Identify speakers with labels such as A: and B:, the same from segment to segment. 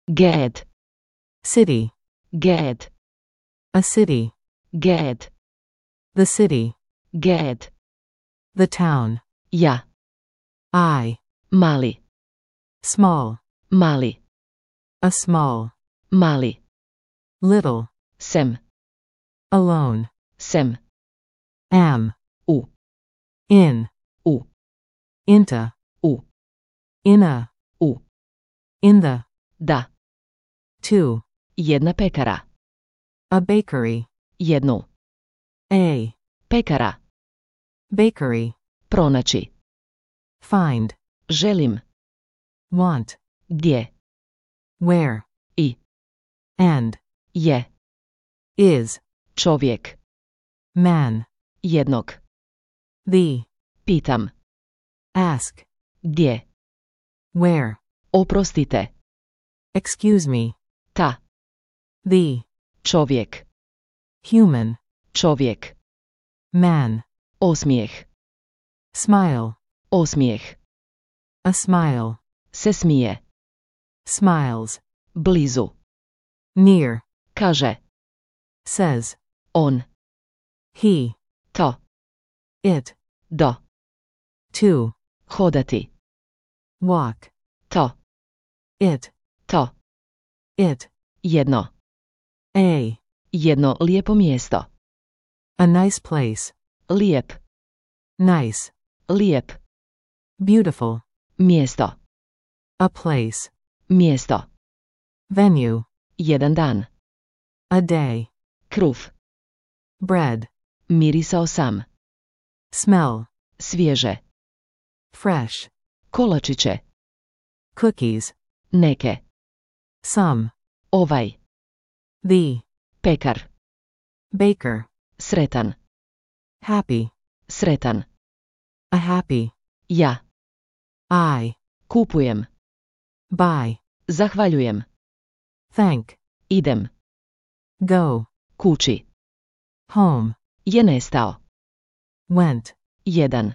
A: Gad.
B: City.
A: Gad.
B: A city.
A: Gad.
B: The city.
A: Gad.
B: The town.
A: Ja.
B: I.
A: Mali.
B: Small.
A: Mali.
B: A small.
A: Mali.
B: Little.
A: Sem.
B: Alone.
A: Sem.
B: Am.
A: U.
B: In.
A: U.
B: Into.
A: U.
B: In a.
A: U.
B: In the.
A: Da.
B: To.
A: Jedna pekara.
B: A bakery.
A: Jednu.
B: A.
A: Pekara.
B: Bakery.
A: Pronaći.
B: Find.
A: Želim.
B: Want.
A: Gdje.
B: Where.
A: I.
B: And.
A: Je.
B: Is.
A: Čovjek.
B: Man.
A: Jednog.
B: The.
A: Pitam.
B: Ask.
A: Gdje.
B: Where.
A: Oprostite.
B: Excuse me.
A: Ta.
B: The.
A: Čovjek.
B: Human.
A: Čovjek.
B: Man.
A: Osmijeh.
B: Smile.
A: Osmijeh.
B: A smile.
A: Se smije.
B: Smiles.
A: Blizu.
B: Near.
A: Kaže.
B: Says.
A: On.
B: He.
A: To.
B: It.
A: Do.
B: To.
A: Hodati.
B: Walk.
A: To.
B: It.
A: To.
B: It.
A: Jedno.
B: A.
A: Jedno lijepo mjesto.
B: A nice place.
A: Lijep.
B: Nice.
A: Lijep.
B: Beautiful.
A: Mjesto.
B: A place.
A: Mjesto.
B: Venue.
A: Jedan dan.
B: A day.
A: Kruh.
B: Bread.
A: Mirisao sam.
B: Smell.
A: Svježe.
B: Fresh.
A: Kolačiće.
B: Cookies.
A: Neke.
B: Some.
A: Ovaj.
B: The.
A: Pekar.
B: Baker.
A: Sretan.
B: Happy.
A: Sretan.
B: A happy.
A: Ja.
B: I.
A: Kupujem.
B: Buy.
A: Zahvaljujem.
B: Thank.
A: Idem.
B: Go.
A: Kući.
B: Home.
A: Je nestao.
B: Went.
A: Jedan.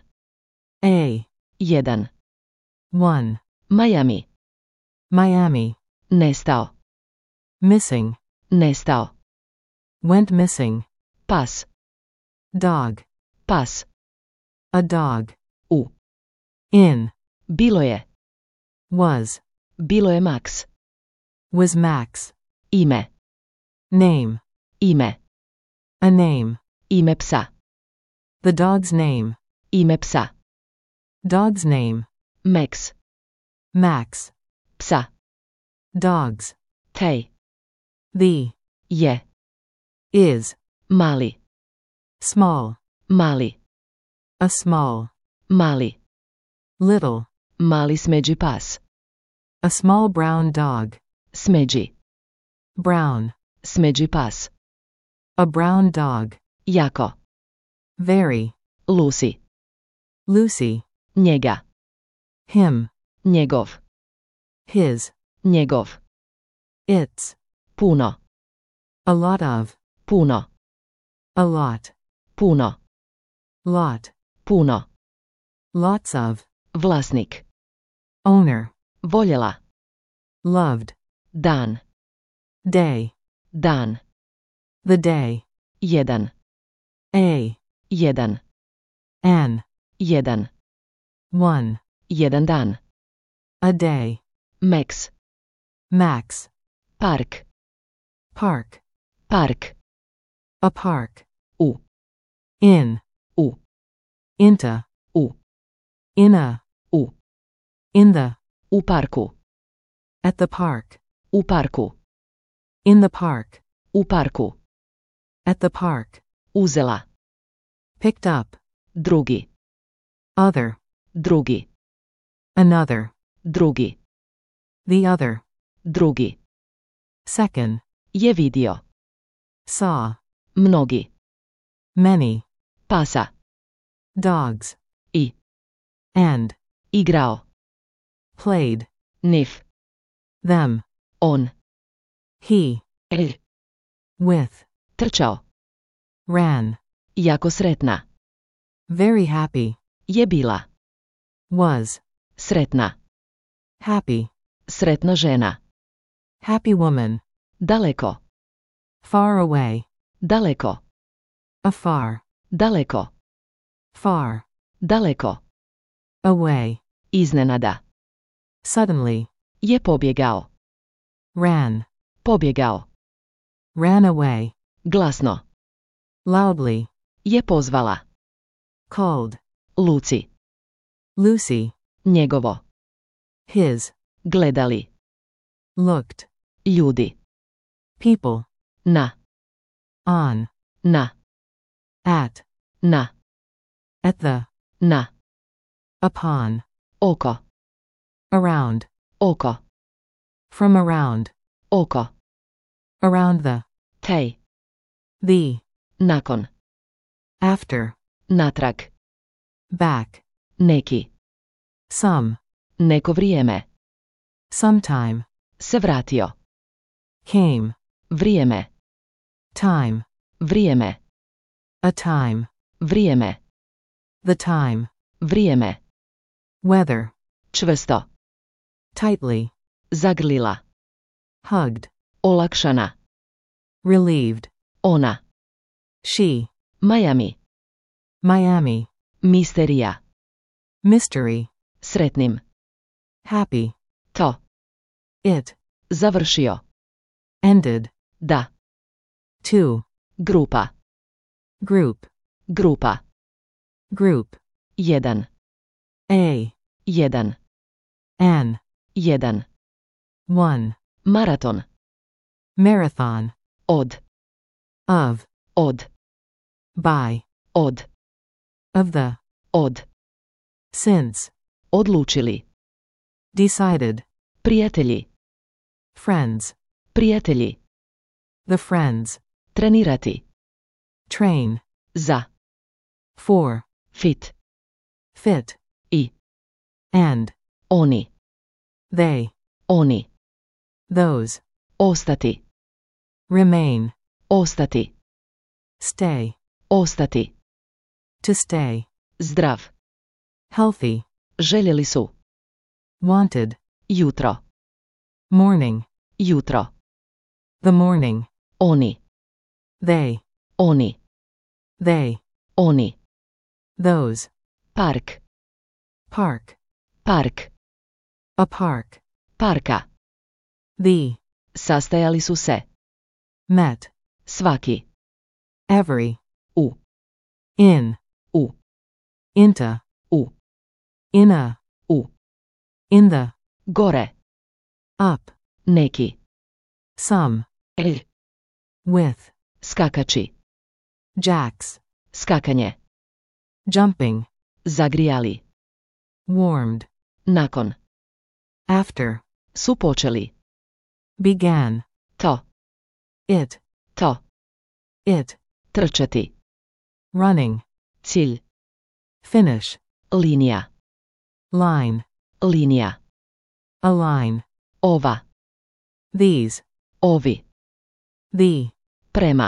B: A.
A: Jedan.
B: One.
A: Miami.
B: Miami.
A: Nestao.
B: Missing.
A: Nestao.
B: Went missing.
A: Pas.
B: Dog.
A: Pas.
B: A dog.
A: U.
B: In.
A: Bilo je.
B: Was.
A: Bilo je Max.
B: Was Max.
A: Ime.
B: Name.
A: Ime.
B: A name.
A: Ime psa.
B: The dog's name.
A: Ime psa.
B: Dog's name.
A: Max.
B: Max.
A: Psa.
B: Dogs.
A: Tej.
B: The.
A: Je.
B: Is.
A: Mali.
B: Small.
A: Mali.
B: A small.
A: Mali.
B: Little.
A: Mali smeđi pas.
B: A small brown dog.
A: Smeđi.
B: Brown.
A: Smeđi pas.
B: A brown dog.
A: Jako.
B: Very.
A: Lucy.
B: Lucy.
A: Njega.
B: Him.
A: Njegov.
B: His.
A: Njegov.
B: Its.
A: Puno.
B: A lot of.
A: Puno.
B: A lot.
A: Puno.
B: Lot.
A: Puno.
B: Lots of.
A: Vlasnik.
B: Owner.
A: Voljela.
B: Loved.
A: Dan.
B: Day.
A: Dan.
B: The day.
A: Jedan.
B: A.
A: Jedan.
B: An.
A: Jedan.
B: One.
A: Jedan dan.
B: A day.
A: Max.
B: Max.
A: Park.
B: Park.
A: Park.
B: A park.
A: U.
B: In.
A: U.
B: Into.
A: U.
B: In a.
A: U.
B: In the.
A: U parku.
B: At the park.
A: U parku.
B: In the park.
A: U parku.
B: At the park.
A: Uzela.
B: Picked up.
A: Drugi.
B: Other.
A: Drugi.
B: Another.
A: Drugi.
B: The other.
A: Drugi.
B: Second.
A: Je vidio.
B: Saw.
A: Mnogi.
B: Many.
A: Pasa.
B: Dogs.
A: I.
B: And.
A: Igrao.
B: Played.
A: Nif.
B: Them.
A: On.
B: He.
A: El.
B: With.
A: Trčao.
B: Ran.
A: Jako sretna.
B: Very happy.
A: Je bila.
B: Was.
A: Sretna.
B: Happy.
A: Sretna žena.
B: Happy woman.
A: Daleko.
B: Far away.
A: Daleko.
B: Afar.
A: Daleko.
B: Far.
A: Daleko.
B: Away.
A: Iznenada.
B: Suddenly.
A: Je pobjegao.
B: Ran.
A: Pobjegao.
B: Ran away.
A: Glasno.
B: Loudly.
A: Je pozvala.
B: Called.
A: Luci.
B: Lucy.
A: Njegovo.
B: His.
A: Gledali.
B: Looked.
A: Ljudi.
B: People.
A: Na.
B: On.
A: Na.
B: At.
A: Na.
B: At the.
A: Na.
B: Upon.
A: Oko.
B: Around.
A: Oko.
B: From around.
A: Oko.
B: Around the.
A: Tej.
B: The.
A: Nakon.
B: After.
A: Natrag.
B: Back.
A: Neki.
B: Some.
A: Neko vrijeme.
B: Sometime.
A: Se vratio.
B: Came.
A: Vrijeme.
B: Time.
A: Vrijeme.
B: A time.
A: Vrijeme.
B: The time.
A: Vrijeme.
B: Weather.
A: Čvrsto.
B: Tightly.
A: Zagrlila.
B: Hugged.
A: Olakšana.
B: Relieved.
A: Ona.
B: She.
A: Miami.
B: Miami.
A: Misterija.
B: Mystery.
A: Sretnim.
B: Happy.
A: To.
B: It.
A: Završio.
B: Ended.
A: Da.
B: Two.
A: Grupa.
B: Group.
A: Grupa.
B: Group.
A: Jedan.
B: A.
A: Jedan.
B: An.
A: Jedan.
B: One.
A: Maraton.
B: Marathon.
A: Od.
B: Of.
A: Od.
B: By.
A: Od.
B: Of the.
A: Od.
B: Since.
A: Odlučili.
B: Decided.
A: Prijatelji.
B: Friends.
A: Prijatelji.
B: The friends.
A: Trenirati.
B: Train.
A: Za.
B: For.
A: Fit.
B: Fit.
A: I.
B: And.
A: Oni.
B: They.
A: Oni.
B: Those.
A: Ostati.
B: Remain.
A: Ostati.
B: Stay.
A: Ostati.
B: To stay.
A: Zdrav.
B: Healthy.
A: Željeli su.
B: Wanted.
A: Jutro.
B: Morning.
A: Jutro.
B: The morning.
A: Oni.
B: They.
A: Oni.
B: They.
A: Oni.
B: Those.
A: Park.
B: Park.
A: Park.
B: A park.
A: Parka.
B: The.
A: Sastajali su se.
B: Met.
A: Svaki.
B: Every.
A: U.
B: In.
A: U.
B: Into.
A: U.
B: In a.
A: U.
B: In the.
A: Gore.
B: Up.
A: Neki.
B: Some.
A: E.
B: With.
A: Skakači.
B: Jacks.
A: Skakanje.
B: Jumping.
A: Zagrijali.
B: Warmed.
A: Nakon.
B: After.
A: Su počeli.
B: Began.
A: To.
B: It.
A: To.
B: It.
A: Trčati.
B: Running.
A: Cilj.
B: Finish.
A: Linija.
B: Line.
A: Linija.
B: A line.
A: Ova.
B: These.
A: Ovi.
B: The.
A: Prema.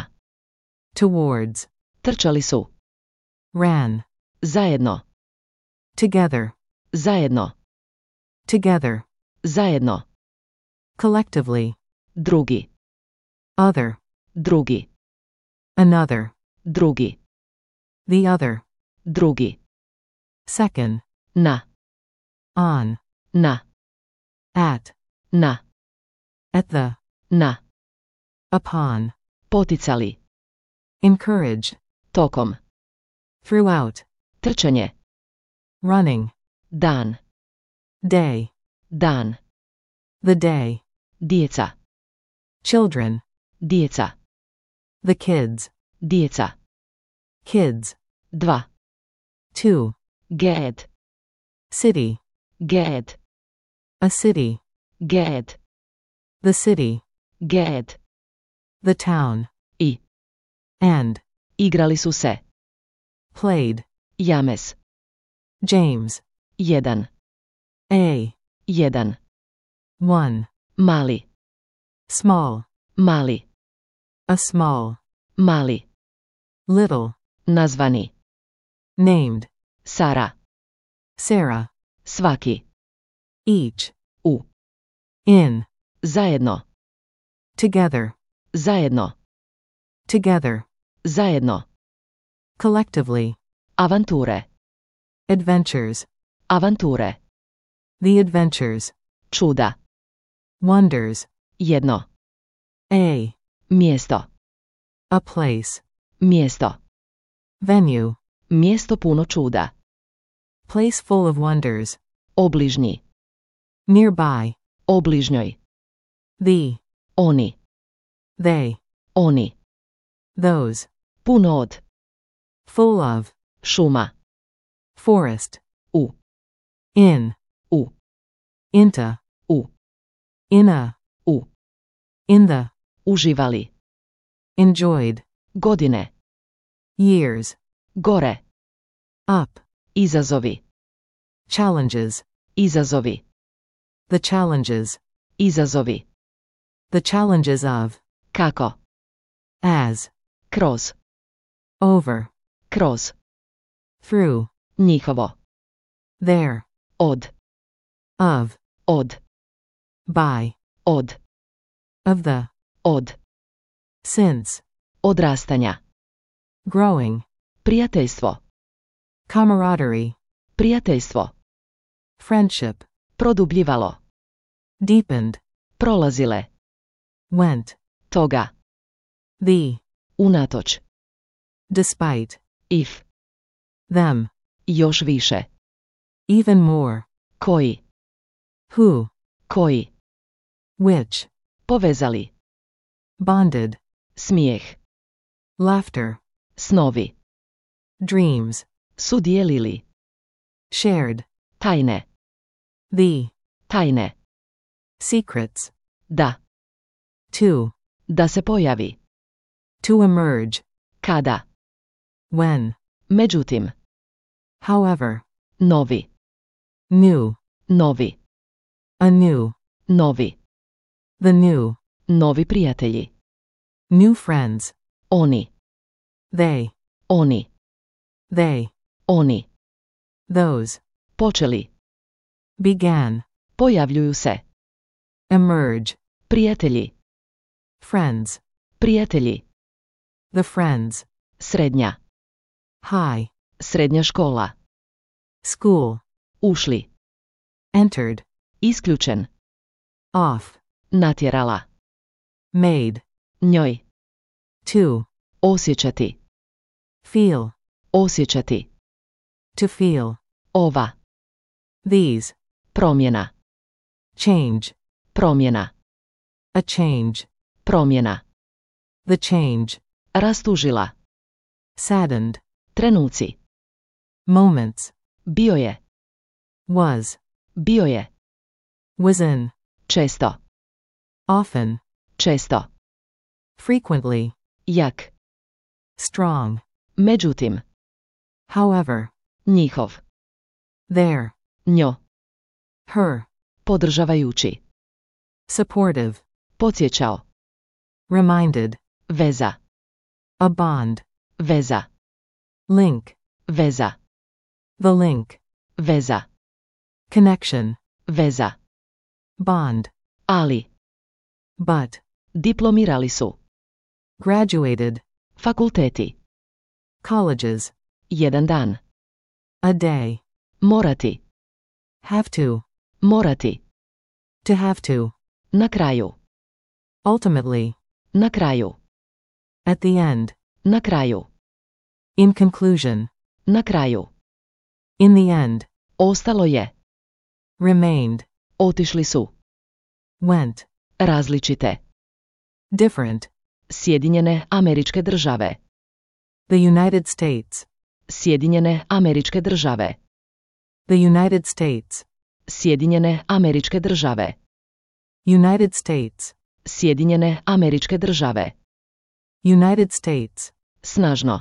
B: Towards.
A: Trčali su.
B: Ran.
A: Zajedno.
B: Together.
A: Zajedno.
B: Together.
A: Zajedno.
B: Collectively.
A: Drugi.
B: Other.
A: Drugi.
B: Another.
A: Drugi.
B: The other.
A: Drugi.
B: Second.
A: Na.
B: On.
A: Na.
B: At.
A: Na.
B: At the.
A: Na.
B: Upon.
A: Poticali.
B: Encourage.
A: Tokom.
B: Throughout.
A: Trčanje.
B: Running.
A: Dan.
B: Day.
A: Dan.
B: The day.
A: Djeca.
B: Children.
A: Djeca.
B: The kids.
A: Djeca.
B: Kids.
A: Dva.
B: Two.
A: Ged.
B: City.
A: Ged.
B: A city.
A: Ged.
B: The city.
A: Ged.
B: The town.
A: I.
B: And.
A: Igrali su se.
B: Played.
A: James.
B: James.
A: Jedan.
B: A.
A: Jedan.
B: One.
A: Mali.
B: Small.
A: Mali.
B: A small.
A: Mali.
B: Little.
A: Nazvani.
B: Named.
A: Sara.
B: Sarah.
A: Svaki.
B: Each.
A: U.
B: In.
A: Zajedno.
B: Together.
A: Zajedno.
B: Together.
A: Zajedno.
B: Collectively.
A: Avanture.
B: Adventures.
A: Avanture.
B: The adventures.
A: Čuda.
B: Wonders.
A: Jedno.
B: A.
A: Mjesto.
B: A place.
A: Mjesto.
B: Venue.
A: Mjesto puno čuda.
B: Place full of wonders.
A: Obližnji.
B: Nearby.
A: Obližnjoj.
B: The.
A: Oni.
B: They.
A: Oni.
B: Those.
A: Puno od.
B: Full of.
A: Šuma.
B: Forest.
A: U.
B: In.
A: U.
B: Into.
A: U.
B: In a.
A: U.
B: In the.
A: Uživali.
B: Enjoyed.
A: Godine.
B: Years.
A: Gore.
B: Up.
A: Izazovi.
B: Challenges.
A: Izazovi.
B: The challenges.
A: Izazovi.
B: The challenges of.
A: Kako.
B: As.
A: Kroz.
B: Over.
A: Kroz.
B: Through.
A: Njihovo.
B: There.
A: Od.
B: Of.
A: Od.
B: By.
A: Od.
B: Of the.
A: Od.
B: Since.
A: Odrastanja.
B: Growing.
A: Prijateljstvo.
B: Camaraderie.
A: Prijateljstvo.
B: Friendship.
A: Produbljivalo.
B: Deepened.
A: Prolazile.
B: Went.
A: Toga.
B: The.
A: Unatoč.
B: Despite.
A: If.
B: Them.
A: Još više.
B: Even more.
A: Koji.
B: Who.
A: Koji.
B: Which.
A: Povezali.
B: Bonded.
A: Smijeh.
B: Laughter.
A: Snovi.
B: Dreams.
A: Sudijelili.
B: Shared.
A: Tajne.
B: The.
A: Tajne.
B: Secrets.
A: Da.
B: To.
A: Da se pojavi.
B: To emerge.
A: Kada.
B: When.
A: Međutim.
B: However.
A: Novi.
B: New.
A: Novi.
B: Anew.
A: Novi.
B: The new.
A: Novi prijatelji.
B: New friends.
A: Oni.
B: They.
A: Oni.
B: They.
A: Oni.
B: Those.
A: Počeli.
B: Began.
A: Pojavljuju se.
B: Emerge.
A: Prijatelji.
B: Friends.
A: Prijatelji.
B: The friends.
A: Srednja.
B: High.
A: Srednja škola.
B: School.
A: Ušli.
B: Entered.
A: Isključen.
B: Off.
A: Natjerala.
B: Made.
A: Njoj.
B: To.
A: Osjećati.
B: Feel.
A: Osjećati.
B: To feel.
A: Ova.
B: These.
A: Promjena.
B: Change.
A: Promjena.
B: A change.
A: Promjena.
B: The change.
A: Rastužila.
B: Saddened.
A: Trenuci.
B: Moments.
A: Bio je.
B: Was.
A: Bio je.
B: Was in.
A: Često.
B: Often.
A: Često.
B: Frequently.
A: Jak.
B: Strong.
A: Međutim.
B: However.
A: Njihov.
B: There.
A: Njo.
B: Her.
A: Podržavajući.
B: Supportive.
A: Podsjećao.
B: Reminded.
A: Veza.
B: A bond.
A: Veza.
B: Link.
A: Veza.
B: The link.
A: Veza.
B: Connection.
A: Veza.
B: Bond.
A: Ali.
B: But.
A: Diplomirali su.
B: Graduated.
A: Fakulteti.
B: Colleges.
A: Jedan dan.
B: A day.
A: Morati.
B: Have to.
A: Morati.
B: To have to.
A: Na kraju.
B: Ultimately.
A: Na kraju.
B: At the end.
A: Na kraju.
B: In conclusion.
A: Na kraju.
B: In the end.
A: Ostalo je.
B: Remained.
A: Otišli su.
B: Went.
A: Različite.
B: Different.
A: Sjedinjene Američke Države.
B: The United States.
A: Sjedinjene Američke Države.
B: The United States.
A: Sjedinjene Američke Države.
B: United States.
A: Sjedinjene Američke Države.
B: United States.
A: Snažno.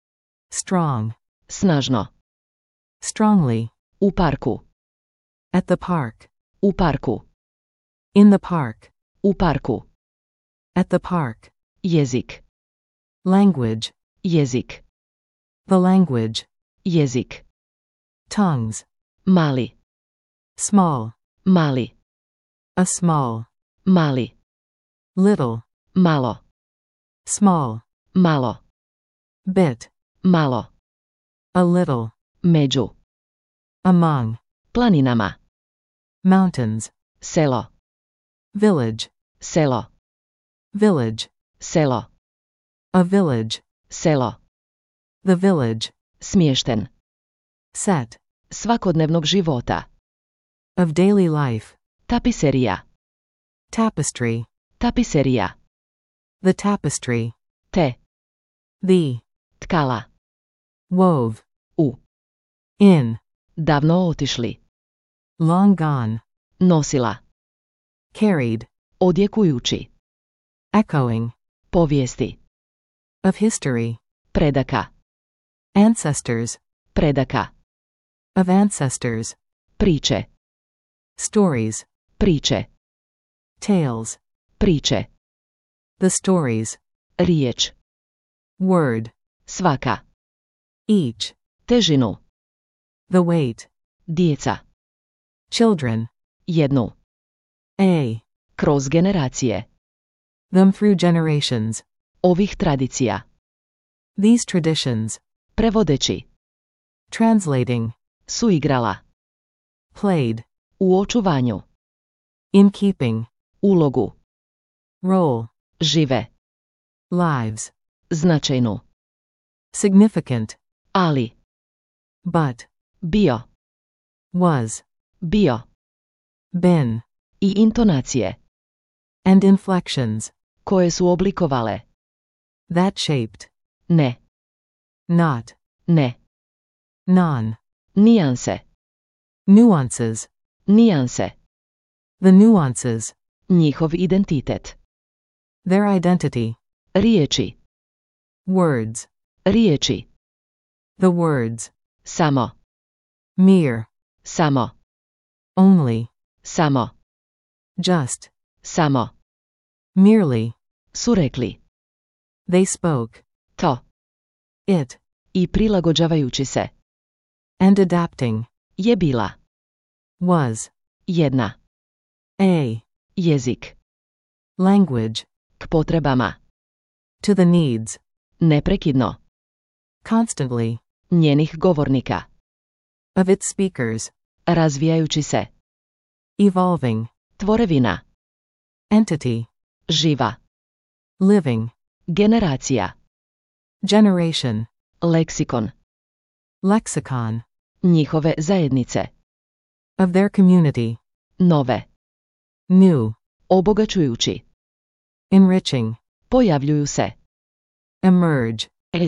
B: Strong.
A: Snažno.
B: Strongly.
A: U parku.
B: At the park.
A: U parku.
B: In the park.
A: U parku.
B: At the park.
A: Jezik.
B: Language.
A: Jezik.
B: The language.
A: Jezik.
B: Tongues.
A: Mali.
B: Small.
A: Mali.
B: A small.
A: Mali.
B: little,
A: malo,
B: small,
A: malo,
B: bit,
A: malo,
B: a little,
A: među,
B: among,
A: planinama,
B: mountains,
A: selo,
B: village,
A: selo,
B: village,
A: selo,
B: a village,
A: selo,
B: the village,
A: smješten,
B: set,
A: svakodnevnog života,
B: of daily life,
A: tapiserija,
B: tapestry,
A: tapiserija,
B: the tapestry,
A: te,
B: the,
A: tkala,
B: wove,
A: u,
B: in,
A: davno otišli,
B: long gone,
A: nosila,
B: carried,
A: odjekujući,
B: echoing,
A: povijesti,
B: of history,
A: predaka,
B: ancestors,
A: predaka,
B: of ancestors,
A: priče,
B: stories,
A: priče,
B: tales,
A: priče,
B: the stories,
A: riječ,
B: word,
A: svaka,
B: each,
A: težinu,
B: the weight,
A: djeca,
B: children,
A: jednu,
B: a,
A: kroz generacije,
B: them through generations,
A: ovih tradicija,
B: these traditions,
A: prevodeći,
B: translating,
A: suigrala,
B: played,
A: u očuvanju,
B: in keeping,
A: ulogu,
B: role,
A: žive,
B: lives,
A: značajnu,
B: significant,
A: ali,
B: but,
A: bio,
B: was,
A: bio,
B: been,
A: i intonacije,
B: and inflections,
A: koje su oblikovale,
B: that shaped,
A: ne,
B: not,
A: ne,
B: non,
A: nijanse,
B: nuances,
A: nijanse,
B: the nuances,
A: njihov identitet,
B: their identity,
A: riječi,
B: words,
A: riječi,
B: the words,
A: samo,
B: mere,
A: samo,
B: only,
A: samo,
B: just,
A: samo,
B: merely,
A: su rekli,
B: they spoke,
A: to,
B: it,
A: i prilagođavajući se,
B: and adapting,
A: je bila,
B: was,
A: jedna,
B: a,
A: jezik,
B: language,
A: k potrebama,
B: to the needs,
A: neprekidno,
B: constantly,
A: njenih govornika,
B: of its speakers,
A: razvijajući se,
B: evolving,
A: tvorevina,
B: entity,
A: živa,
B: living,
A: generacija,
B: generation,
A: leksikon,
B: lexicon,
A: njihove zajednice,
B: of their community,
A: nove,
B: new,
A: obogaćujući,
B: enriching,
A: pojavljuju se,
B: emerge,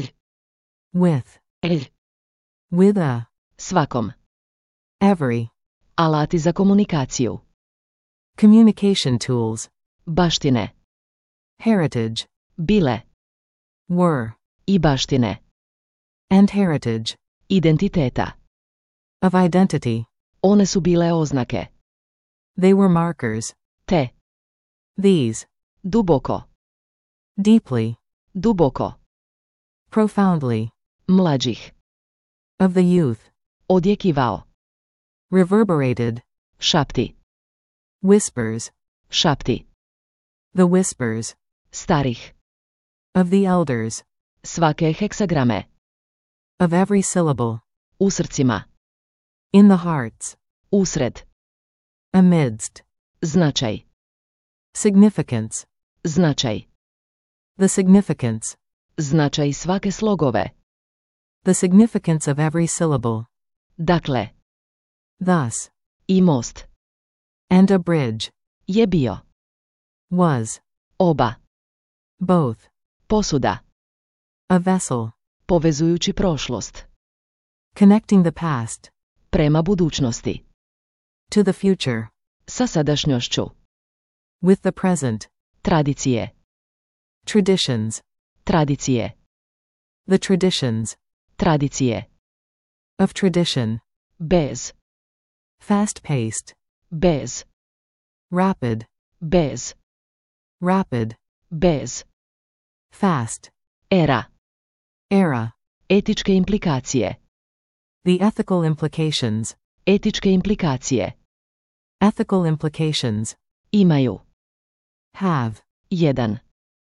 B: with, with a,
A: svakom,
B: every,
A: alati za komunikaciju,
B: communication tools,
A: baštine,
B: heritage,
A: bile,
B: were,
A: i baštine,
B: and heritage,
A: identiteta,
B: of identity,
A: one su bile oznake,
B: they were markers,
A: te,
B: these,
A: duboko,
B: deeply,
A: duboko,
B: profoundly,
A: mlađih,
B: of the youth,
A: odjekivao,
B: reverberated,
A: šapti,
B: whispers,
A: šapti,
B: the whispers,
A: starih,
B: of the elders,
A: svake heksagrame,
B: of every syllable,
A: u srcima,
B: in the hearts,
A: usred,
B: amidst,
A: značaj,
B: significance,
A: značaj,
B: the significance,
A: značaj svake slogove,
B: the significance of every syllable,
A: dakle,
B: thus,
A: i most,
B: and a bridge,
A: je bio,
B: was,
A: oba,
B: both,
A: posuda,
B: a vessel,
A: povezujući prošlost,
B: connecting the past,
A: prema budućnosti,
B: to the future,
A: sa sadašnjošću,
B: with the present,
A: tradicije,
B: traditions,
A: tradicije,
B: the traditions,
A: tradicije,
B: of tradition,
A: bez,
B: fast-paced,
A: bez,
B: rapid,
A: bez,
B: rapid,
A: bez,
B: fast,
A: era,
B: era,
A: etičke implikacije,
B: the ethical implications,
A: etičke implikacije,
B: ethical implications,
A: imaju,
B: have,
A: Jedan.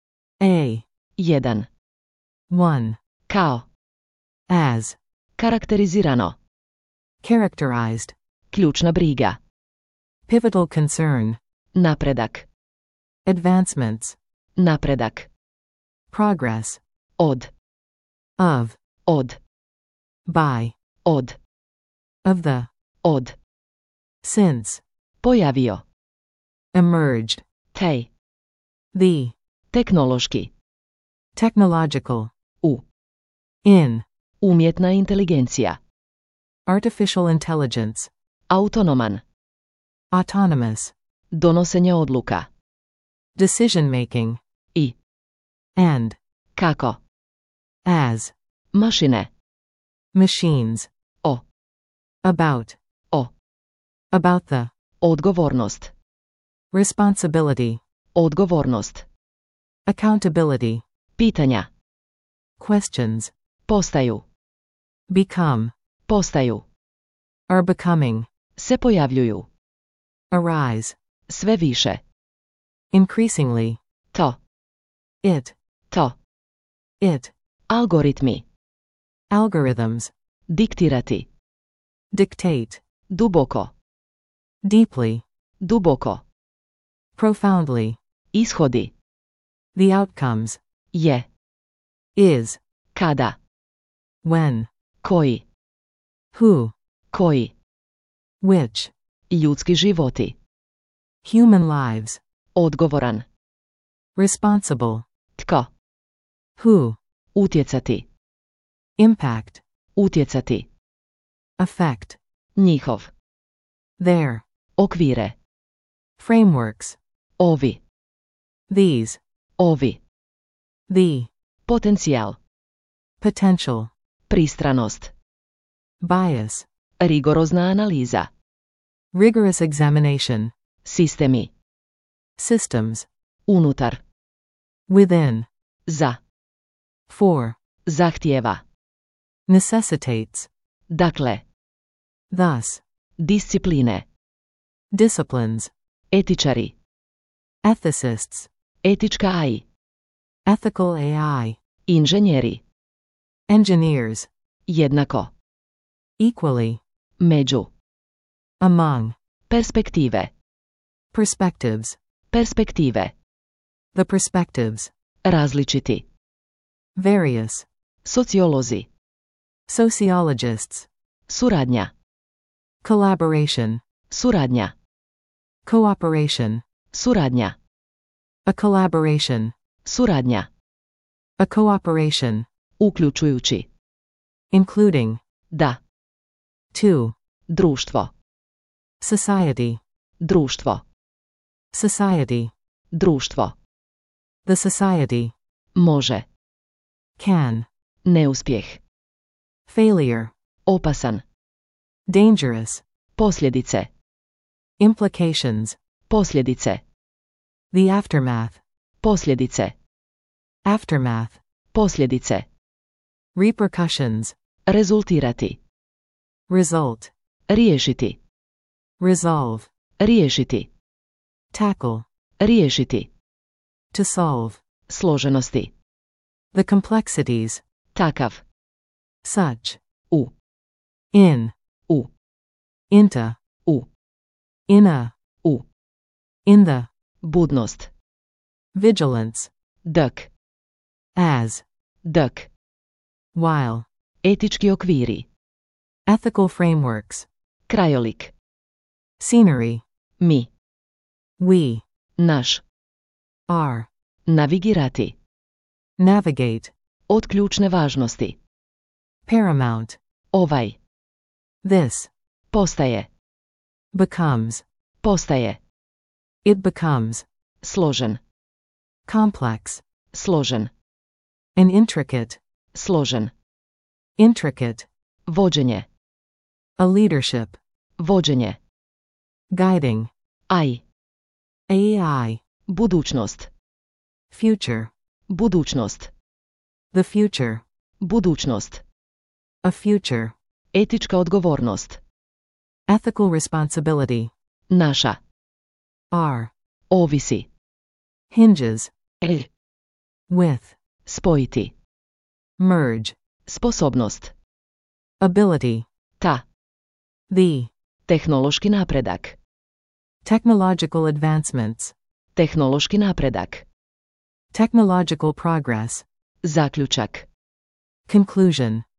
B: A.
A: Jedan.
B: One.
A: Kao.
B: As.
A: Karakterizirano.
B: Characterized.
A: Ključna briga.
B: Pivotal concern.
A: Napredak.
B: Advancements.
A: Napredak.
B: Progress.
A: Od.
B: Of.
A: Od.
B: By.
A: Od.
B: Of the.
A: Od.
B: Since.
A: Pojavio.
B: Emerged.
A: Tej.
B: The.
A: Tehnološki.
B: Technological.
A: U.
B: In.
A: Umjetna inteligencija.
B: Artificial intelligence.
A: Autonoman.
B: Autonomous.
A: Donosenje odluka.
B: Decision making.
A: I.
B: And.
A: Kako.
B: As.
A: Mašine.
B: Machines.
A: O.
B: About.
A: O.
B: About the.
A: Odgovornost.
B: Responsibility.
A: Odgovornost.
B: Accountability.
A: Pitanja.
B: Questions.
A: Postaju.
B: Become.
A: Postaju.
B: Are becoming.
A: Se pojavljuju.
B: Arise.
A: Sve više.
B: Increasingly.
A: To.
B: It.
A: To.
B: It.
A: Algoritmi.
B: Algorithms.
A: Diktirati.
B: Dictate.
A: Duboko.
B: Deeply.
A: Duboko.
B: Profoundly.
A: Ishodi.
B: The outcomes.
A: Je.
B: Is.
A: Kada.
B: When.
A: Koji.
B: Who.
A: Koji.
B: Which.
A: Ljudski životi.
B: Human lives.
A: Odgovoran.
B: Responsible.
A: Tko.
B: Who.
A: Utjecati.
B: Impact.
A: Utjecati.
B: Effect.
A: Njihov.
B: Their.
A: Okvire.
B: Frameworks.
A: Ovi.
B: These.
A: Ovi.
B: The.
A: Potencijal.
B: Potential.
A: Pristranost.
B: Bias.
A: Rigorozna analiza.
B: Rigorous examination.
A: Sistemi.
B: Systems.
A: Unutar.
B: Within.
A: Za.
B: For.
A: Zahtijeva.
B: Necessitates.
A: Dakle.
B: Thus.
A: Discipline.
B: Disciplines.
A: Etičari.
B: Ethicists.
A: Etička AI.
B: Ethical AI.
A: Inženjeri.
B: Engineers.
A: Jednako.
B: Equally.
A: Među.
B: Among.
A: Perspektive.
B: Perspectives.
A: Perspektive.
B: The perspectives.
A: Različiti.
B: Various.
A: Sociolozi.
B: Sociologists.
A: Suradnja.
B: Collaboration.
A: Suradnja.
B: Cooperation.
A: Suradnja.
B: A collaboration.
A: Suradnja.
B: A cooperation.
A: Uključujući.
B: Including.
A: Da.
B: To.
A: Društvo.
B: Society.
A: Društvo.
B: Society.
A: Društvo.
B: The society.
A: Može.
B: Can.
A: Neuspjeh.
B: Failure.
A: Opasan.
B: Dangerous.
A: Posljedice.
B: Implications.
A: Posljedice.
B: The aftermath.
A: Posljedice.
B: Aftermath.
A: Posljedice.
B: Repercussions.
A: Rezultirati.
B: Result.
A: Riješiti.
B: Resolve.
A: Riješiti.
B: Tackle.
A: Riješiti.
B: To solve.
A: Složenosti.
B: The complexities.
A: Takav.
B: Such.
A: U.
B: In.
A: U.
B: Into.
A: U.
B: In a.
A: U.
B: In the.
A: Budnost.
B: Vigilance.
A: Dk.
B: As.
A: Dk.
B: While.
A: Etički okviri.
B: Ethical frameworks.
A: Krajolik.
B: Scenery.
A: Mi.
B: We.
A: Naš.
B: Are.
A: Navigirati.
B: Navigate.
A: Od ključne važnosti.
B: Paramount.
A: Ovaj.
B: This.
A: Postaje.
B: Becomes.
A: Postaje.
B: It becomes.
A: Složen.
B: Complex.
A: Složen.
B: An intricate.
A: Složen.
B: Intricate.
A: Vođenje.
B: A leadership.
A: Vođenje.
B: Guiding.
A: AI.
B: AI.
A: Budućnost.
B: Future.
A: Budućnost.
B: The future.
A: Budućnost.
B: A future.
A: Etička odgovornost.
B: Ethical responsibility.
A: Naša.
B: Are.
A: Ovisi.
B: Hinges. with,
A: spojiti,
B: merge,
A: sposobnost,
B: ability,
A: ta,
B: the,
A: tehnološki napredak,
B: technological advancements,
A: tehnološki napredak,
B: technological progress,
A: zaključak,
B: conclusion,